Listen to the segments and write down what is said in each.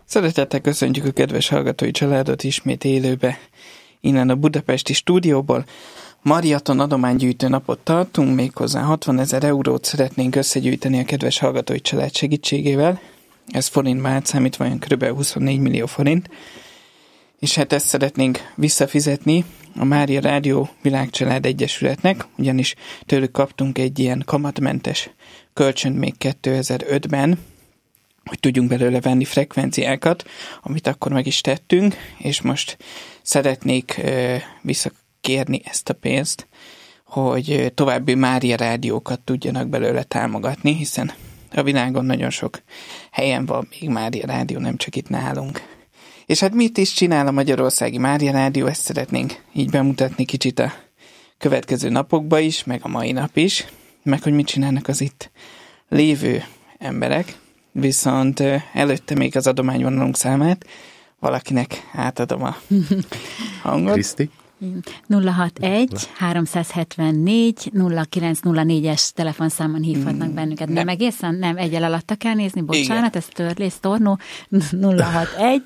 Szeretettel köszöntjük a kedves hallgatói családot ismét élőbe, innen a budapesti stúdióból. Maraton adománygyűjtő napot tartunk, méghozzá 60 000 eurót szeretnénk összegyűjteni a kedves hallgatói család segítségével. Ez forintban átszámítva olyan kb. 24 millió forint. És hát ezt szeretnénk visszafizetni a Mária Rádió Világcsalád Egyesületnek, ugyanis tőlük kaptunk egy ilyen kamatmentes kölcsönt még 2005-ben, hogy tudjunk belőle venni frekvenciákat, amit akkor meg is tettünk, és most szeretnék visszakérni ezt a pénzt, hogy további Mária rádiókat tudjanak belőle támogatni, hiszen a világon nagyon sok helyen van még Mária rádió, nem csak itt nálunk. És hát mit is csinál a Magyarországi Mária Rádió, ezt szeretnénk így bemutatni kicsit a következő napokban is, meg a mai nap is, meg hogy mit csinálnak az itt lévő emberek. Viszont előtte még az adományvonalunk számát valakinek átadom a hangot. Kriszti? 061 374 0904-es telefonszámon hívhatnak bennünket. Nem egészen? Nem, egyel alatta kell nézni, bocsánat, igen. Ez törlész tornó. 061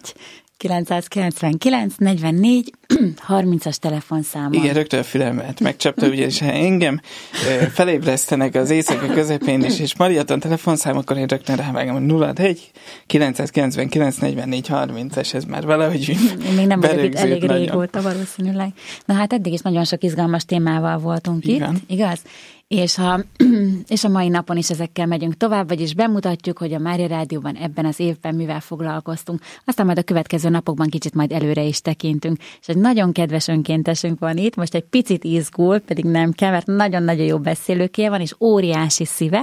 999 44 30-as telefonszámon. Igen, rögtön a fülemet megcsapta, ugyanis ha engem felébresztenek az éjszaka közepén is, és Maraton telefonszám, akkor én rögtön rávágom, hogy 061 999 44 30-es, ez már valahogy még nem vagyok itt elég régóta valószínűleg. Na hát eddig is nagyon sok izgalmas témával voltunk igen. Itt, igaz? És a mai napon is ezekkel megyünk tovább, vagyis bemutatjuk, hogy a Mária Rádióban ebben az évben mivel foglalkoztunk. Aztán majd a következő napokban kicsit majd előre is tekintünk. És egy nagyon kedves önkéntesünk van itt, most egy picit izgul, pedig nem kell, mert nagyon-nagyon jó beszélőkéje van, és óriási szíve.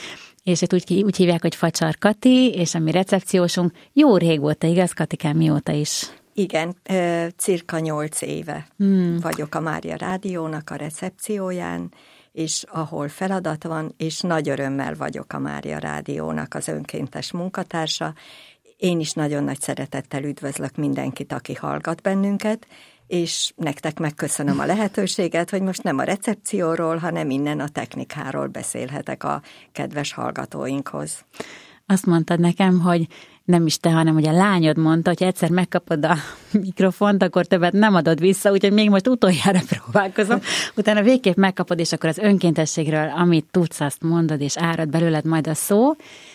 És itt úgy hívják, hogy Facsar Kati, és a mi recepciósunk jó régóta, igaz, Katikám, mióta is? Igen, cirka 8 éve vagyok a Mária Rádiónak a recepcióján, és ahol feladat van, és nagy örömmel vagyok a Mária Rádiónak az önkéntes munkatársa. Én is nagyon nagy szeretettel üdvözlök mindenkit, aki hallgat bennünket, és nektek megköszönöm a lehetőséget, hogy most nem a recepcióról, hanem innen a technikáról beszélhetek a kedves hallgatóinkhoz. Azt mondtad nekem, hogy nem is te, hanem hogy a lányod mondta, hogy egyszer megkapod a mikrofont, akkor többet nem adod vissza, úgyhogy még most utoljára próbálkozom. Utána végképp megkapod, és akkor az önkéntességről, amit tudsz, azt mondod, és árad belőled majd a szó.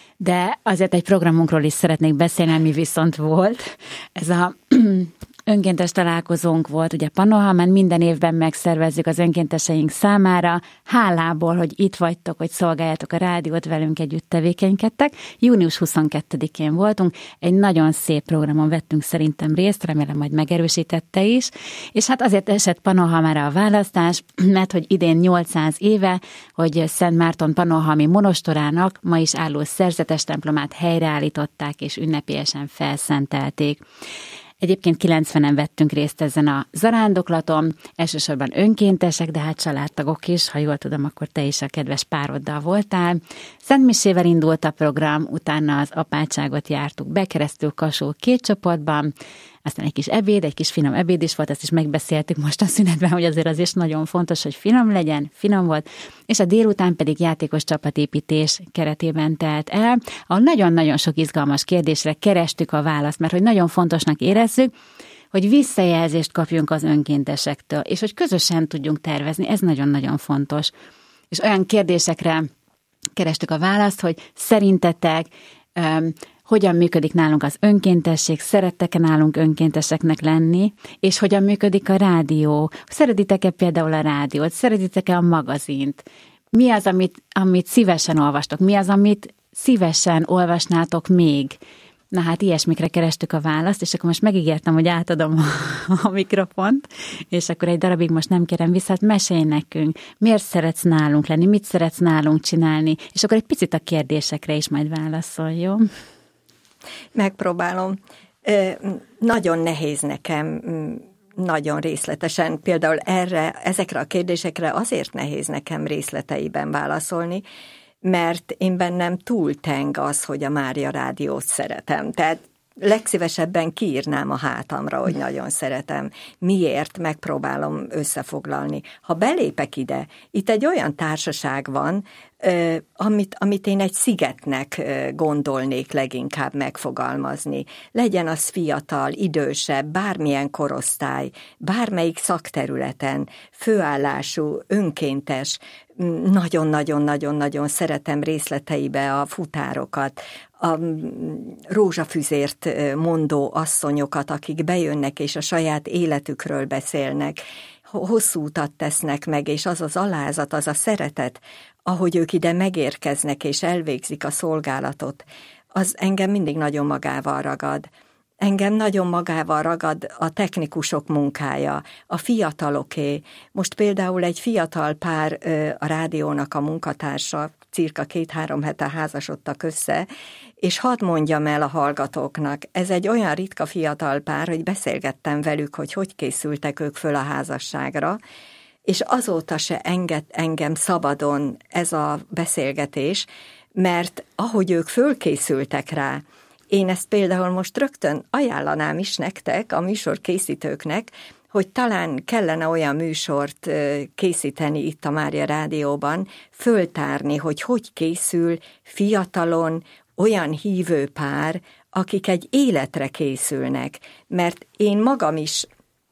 De azért egy programunkról is szeretnék beszélni, ami viszont volt. Ez a önkéntes találkozónk volt, ugye Panohamán, minden évben megszervezzük az önkénteseink számára, hálából, hogy itt vagytok, hogy szolgáljátok a rádiót, velünk együtt tevékenykedtek. Június 22-én voltunk, egy nagyon szép programon vettünk szerintem részt, remélem majd megerősítette is, és hát azért esett Panohamára a választás, mert hogy idén 800 éve, hogy Szent Márton panohami monostorának ma is álló szerzetes templomát helyreállították és ünnepélyesen felszentelték. Egyébként 90-en vettünk részt ezen a zarándoklaton, elsősorban önkéntesek, de hát családtagok is, ha jól tudom, akkor te is a kedves pároddal voltál. Szentmisével indult a program, utána az apátságot jártuk be, keresztül Kasul 2 csoportban, aztán egy kis ebéd, egy kis finom ebéd is volt, azt is megbeszéltük most a szünetben, hogy azért az is nagyon fontos, hogy finom legyen, finom volt, és a délután pedig játékos csapatépítés keretében telt el, ahol nagyon-nagyon sok izgalmas kérdésre kerestük a választ, mert hogy nagyon fontosnak érezzük, hogy visszajelzést kapjunk az önkéntesektől, és hogy közösen tudjunk tervezni, ez nagyon-nagyon fontos. És olyan kérdésekre kerestük a választ, hogy szerintetek hogyan működik nálunk az önkéntesség, szerettek-e nálunk önkénteseknek lenni, és hogyan működik a rádió. Szeretitek-e például a rádiót, szeretitek-e a magazint? Mi az, amit szívesen olvastok? Mi az, amit szívesen olvasnátok még? Na hát ilyesmikre kerestük a választ, és akkor most megígértem, hogy átadom a mikrofont, és akkor egy darabig most nem kérem vissza, hát mesélj nekünk, miért szeretsz nálunk lenni, mit szeretsz nálunk csinálni, és akkor egy picit a kérdésekre is majd válaszol, jó? Megpróbálom. Nagyon nehéz nekem, nagyon részletesen, például ezekre a kérdésekre azért nehéz nekem részleteiben válaszolni, mert én bennem túlteng az, hogy a Mária Rádiót szeretem. Tehát legszívesebben kiírnám a hátamra, hogy nagyon szeretem. Miért? Megpróbálom összefoglalni. Ha belépek ide, itt egy olyan társaság van, amit én egy szigetnek gondolnék leginkább megfogalmazni. Legyen az fiatal, idősebb, bármilyen korosztály, bármelyik szakterületen, főállású, önkéntes, nagyon-nagyon-nagyon-nagyon szeretem részleteibe a futárokat, a rózsafüzért mondó asszonyokat, akik bejönnek és a saját életükről beszélnek, hosszú utat tesznek meg, és az az alázat, az a szeretet, ahogy ők ide megérkeznek és elvégzik a szolgálatot, az engem mindig nagyon magával ragad. Engem nagyon magával ragad a technikusok munkája, a fiataloké. Most például egy fiatal pár, a rádiónak a munkatársa, cirka 2-3 hete házasodtak össze, és hadd mondjam el a hallgatóknak, ez egy olyan ritka fiatal pár, hogy beszélgettem velük, hogy készültek ők föl a házasságra, és azóta se enged engem szabadon ez a beszélgetés, mert ahogy ők fölkészültek rá, én ezt például most rögtön ajánlanám is nektek, a műsorkészítőknek, hogy talán kellene olyan műsort készíteni itt a Mária Rádióban, föltárni, hogy készül fiatalon olyan hívő pár, akik egy életre készülnek. Mert én magam is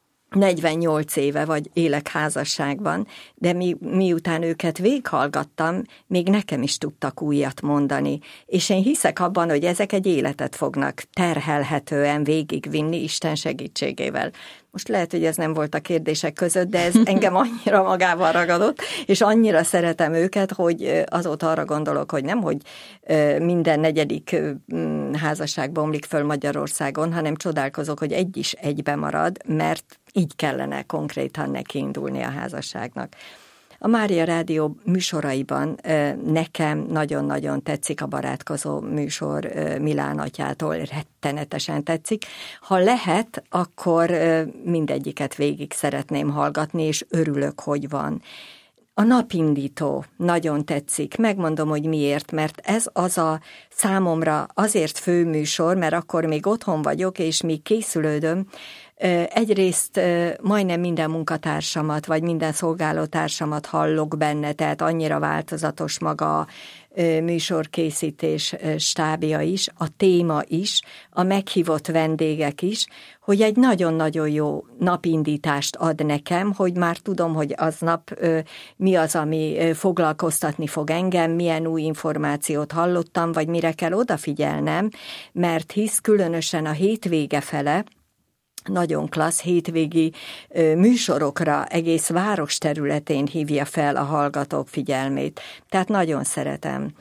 48 éve vagy élek házasságban, de miután őket végighallgattam, még nekem is tudtak újat mondani. És én hiszek abban, hogy ezek egy életet fognak terhelhetően végigvinni Isten segítségével. Most lehet, hogy ez nem volt a kérdések között, de ez engem annyira magával ragadott, és annyira szeretem őket, hogy azóta arra gondolok, hogy nem, hogy minden 4. házasság bomlik föl Magyarországon, hanem csodálkozok, hogy egy is egybe marad, mert így kellene konkrétan nekiindulni a házasságnak. A Mária Rádió műsoraiban nekem nagyon-nagyon tetszik a barátkozó műsor Milán atyától, rettenetesen tetszik. Ha lehet, akkor mindegyiket végig szeretném hallgatni, és örülök, hogy van. A napindító nagyon tetszik, megmondom, hogy miért, mert ez az a számomra azért főműsor, mert akkor még otthon vagyok, és még készülődöm. Egyrészt majdnem minden munkatársamat, vagy minden szolgálótársamat hallok benne, tehát annyira változatos maga a műsorkészítés stábja is, a téma is, a meghívott vendégek is, hogy egy nagyon-nagyon jó napindítást ad nekem, hogy már tudom, hogy aznap mi az, ami foglalkoztatni fog engem, milyen új információt hallottam, vagy mire kell odafigyelnem, mert hisz különösen a hétvége fele, nagyon klassz hétvégi műsorokra egész város területén hívja fel a hallgatók figyelmét. Tehát nagyon szeretem.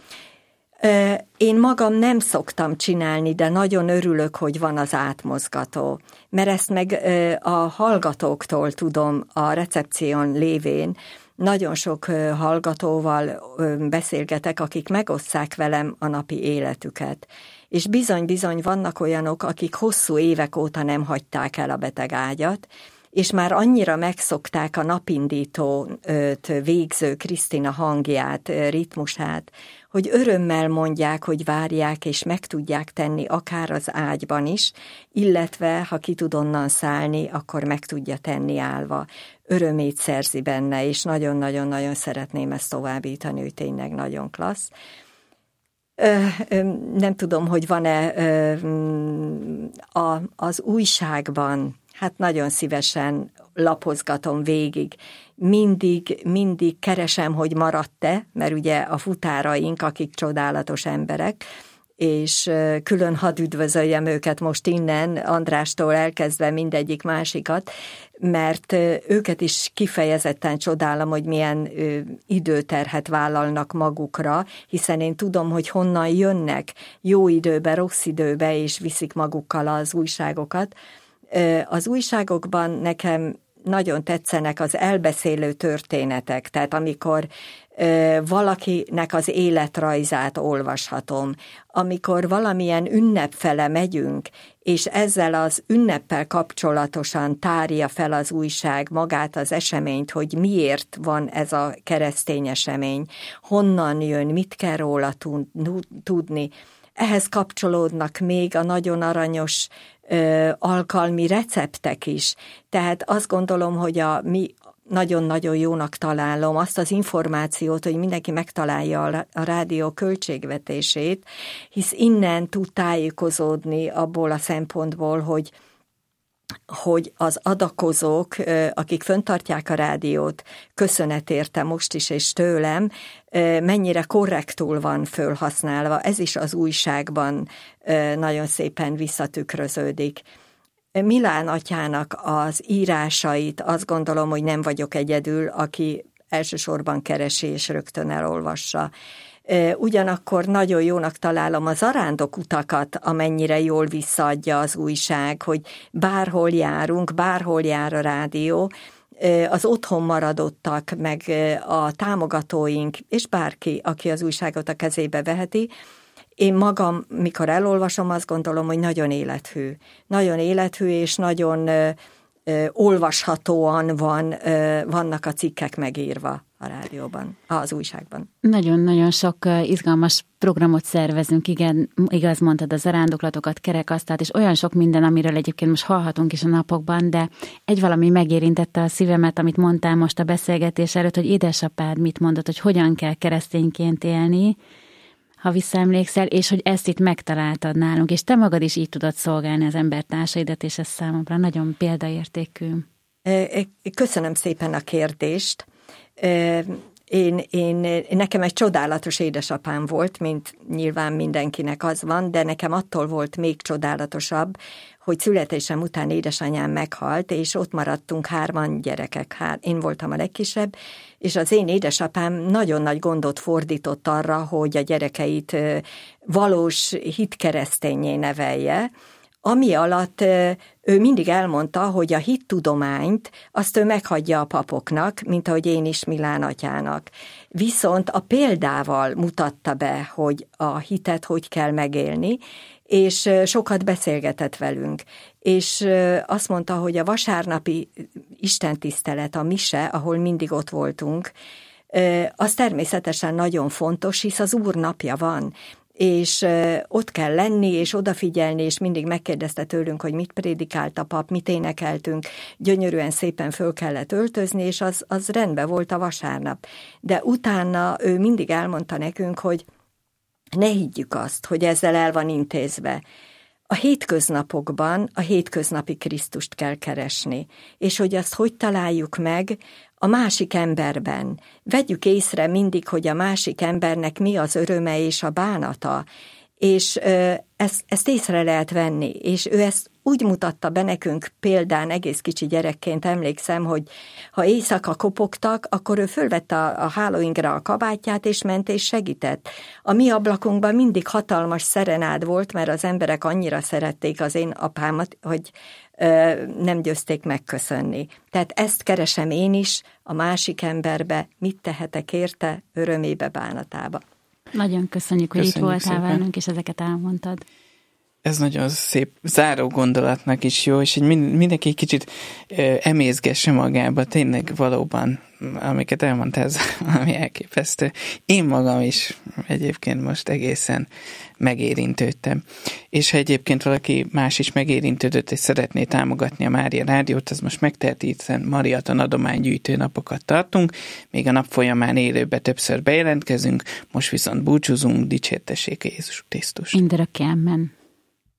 Én magam nem szoktam csinálni, de nagyon örülök, hogy van az átmozgató, mert ezt meg a hallgatóktól tudom a recepción lévén. Nagyon sok hallgatóval beszélgetek, akik megosszák velem a napi életüket. És bizony-bizony vannak olyanok, akik hosszú évek óta nem hagyták el a beteg ágyat, és már annyira megszokták a napindítót végző Krisztina hangját, ritmusát, hogy örömmel mondják, hogy várják, és meg tudják tenni akár az ágyban is, illetve ha ki tud onnan szállni, akkor meg tudja tenni állva. Örömét szerzi benne, és nagyon-nagyon-nagyon szeretném ezt továbbítani, hogy tényleg nagyon klassz. Nem tudom, hogy van-e az újságban, hát nagyon szívesen lapozgatom végig. Mindig keresem, hogy maradt-e, mert ugye a futáraink, akik csodálatos emberek, és külön hadd üdvözöljem őket most innen, Andrástól elkezdve mindegyik másikat, mert őket is kifejezetten csodálom, hogy milyen időterhet vállalnak magukra, hiszen én tudom, hogy honnan jönnek jó időbe, rossz időbe, és viszik magukkal az újságokat. Az újságokban nekem nagyon tetszenek az elbeszélő történetek, tehát amikor valakinek az életrajzát olvashatom, amikor valamilyen ünnep fele megyünk, és ezzel az ünneppel kapcsolatosan tárja fel az újság magát az eseményt, hogy miért van ez a keresztény esemény, honnan jön, mit kell róla tudni. ehhez kapcsolódnak még a nagyon aranyos alkalmi receptek is. Tehát azt gondolom, hogy mi nagyon-nagyon jónak találom azt az információt, hogy mindenki megtalálja a rádió költségvetését, hisz innen tud tájékozódni abból a szempontból, hogy az adakozók, akik fenntartják a rádiót, köszönet érte most is és tőlem, mennyire korrektul van fölhasználva. Ez is az újságban nagyon szépen visszatükröződik. Milán atyának az írásait azt gondolom, hogy nem vagyok egyedül, aki elsősorban keresi és rögtön elolvassa. Ugyanakkor nagyon jónak találom a zarándokutakat, amennyire jól visszaadja az újság, hogy bárhol járunk, bárhol jár a rádió, az otthon maradottak, meg a támogatóink, és bárki, aki az újságot a kezébe veheti, én magam, mikor elolvasom, azt gondolom, hogy nagyon élethű. Nagyon élethű, és nagyon olvashatóan vannak a cikkek megírva a rádióban, az újságban. Nagyon-nagyon sok izgalmas programot szervezünk, igen, igaz mondtad, a zarándoklatokat, kerekasztalt, és olyan sok minden, amiről egyébként most hallhatunk is a napokban, de egy valami megérintette a szívemet, amit mondtál most a beszélgetés előtt, hogy édesapád mit mondott, hogy hogyan kell keresztényként élni, ha visszaemlékszel, és hogy ezt itt megtaláltad nálunk, és te magad is így tudod szolgálni az embertársaidat, és ez számomra nagyon példaértékű. Köszönöm szépen a kérdést. Nekem egy csodálatos édesapám volt, mint nyilván mindenkinek az van, de nekem attól volt még csodálatosabb, hogy születésem után édesanyám meghalt, és ott maradtunk 3 gyerekek. Én voltam a legkisebb, és az én édesapám nagyon nagy gondot fordított arra, hogy a gyerekeit valós hitkeresztényé nevelje, ami alatt ő mindig elmondta, hogy a hittudományt azt ő meghagyja a papoknak, mint ahogy én is Milán atyának. Viszont a példával mutatta be, hogy a hitet hogy kell megélni, és sokat beszélgetett velünk. És azt mondta, hogy a vasárnapi istentisztelet, a mise, ahol mindig ott voltunk, az természetesen nagyon fontos, hisz az Úr napja van, és ott kell lenni, és odafigyelni, és mindig megkérdezte tőlünk, hogy mit prédikált a pap, mit énekeltünk, gyönyörűen szépen föl kellett öltözni, és az rendben volt a vasárnap. De utána ő mindig elmondta nekünk, hogy ne higgyük azt, hogy ezzel el van intézve. A hétköznapokban a hétköznapi Krisztust kell keresni, és hogy azt hogy találjuk meg a másik emberben. Vegyük észre mindig, hogy a másik embernek mi az öröme és a bánata, és ezt észre lehet venni, és ő ezt úgy mutatta be nekünk példán, egész kicsi gyerekként emlékszem, hogy ha éjszaka kopogtak, akkor ő fölvette a hálóingre a kabátját, és ment és segített. A mi ablakunkban mindig hatalmas szerenád volt, mert az emberek annyira szerették az én apámat, hogy nem győzték megköszönni. Tehát ezt keresem én is a másik emberbe, mit tehetek érte, örömébe, bánatába. Nagyon köszönjük, hogy itt voltál velünk, és ezeket elmondtad. Ez nagyon szép záró gondolatnak is jó, és mindenki kicsit emészgesse magába, tényleg valóban, amiket elmondtál, ez valami elképesztő. Én magam is egyébként most egészen megérintődtem. És ha egyébként valaki más is megérintődött, és szeretné támogatni a Mária Rádiót, az most megteheti, hiszen Mariaton adománygyűjtő napokat tartunk, még a nap folyamán élőbe többször bejelentkezünk, most viszont búcsúzunk, dicsértessék Jézus Krisztus. Mindörökké, amen.